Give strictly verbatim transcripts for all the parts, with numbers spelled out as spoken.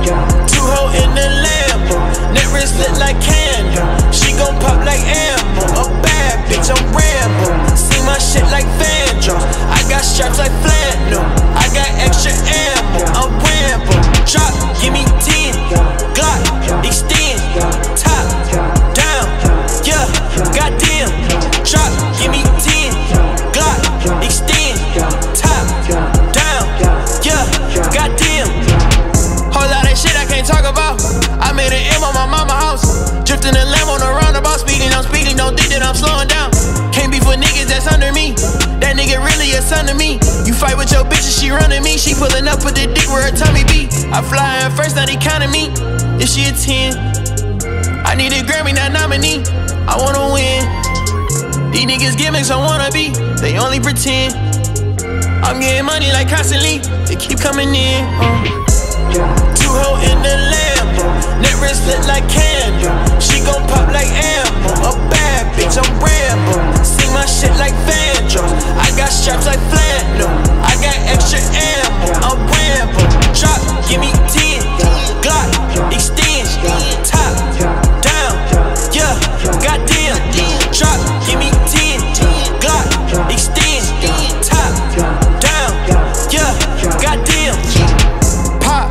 Two hoe in the Lambo, net wrist lit like candle. She gon' pop like ammo. A bad bitch, I'm Rambo. See my shit like Vandro. I got straps like flannel. I got extra ammo. I'm Rambo. Drop, give me ten. Glock, extend. Top, down. Yeah, goddamn. Drop, give me ten. Glock, extend. Top, down. Yeah, goddamn. Whole lot of shit I can't talk about. I made an M on my mama house. Drifting a lamb on the roundabout. Speaking, I'm speaking, don't think that I'm slowing down. Can't be for niggas that's under me. That nigga really a son to me. You fight with your bitches, she running me. She pulling up with the dick where her tummy be. I fly in first, now they counting me. If she a ten, I need a Grammy, not nominee. I wanna win. These niggas gimmicks, I wanna be. They only pretend. I'm getting money like constantly. They keep coming in. Uh. Two hoe in the Lambo, net wrist lit like candle. She gon' pop like ammo. A bad bitch, I'm Rambo. See my shit like Vandro. I got straps like flannel. I got extra ammo. I'm Rambo. Drop, give me ten. Glock, extend. Top, down. Yeah, goddamn. Drop, give me ten. Glock, extend. Top, down. Yeah, goddamn. Pop.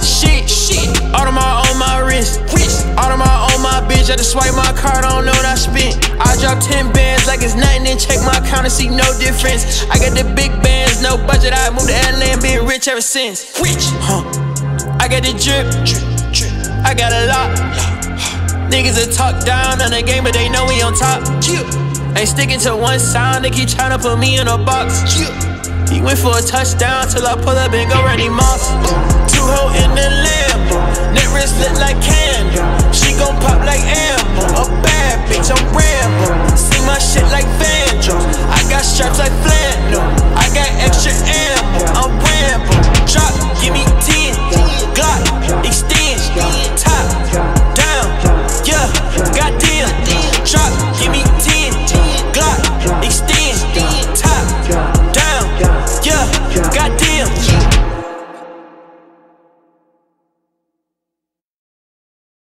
Audemars on my wrist, Audemars on my bitch. I just swipe my card, I don't know what I spent. I drop ten bands like it's nothing, then check my account and see no difference. I got the big bands, no budget. I moved to Atlanta and been rich ever since. Rich, huh? I got the drip, I got a lot. Niggas will talk down on the game, but they know we on top. Ain't sticking to one sound, they keep trying to put me in a box. He went for a touchdown till I pull up and go Randy Moss. Two hoe in the Lambo, net wrist lit like candle. She gon' pop like ammo. A bad bitch, I'm Rambo. See my shit like Vandro.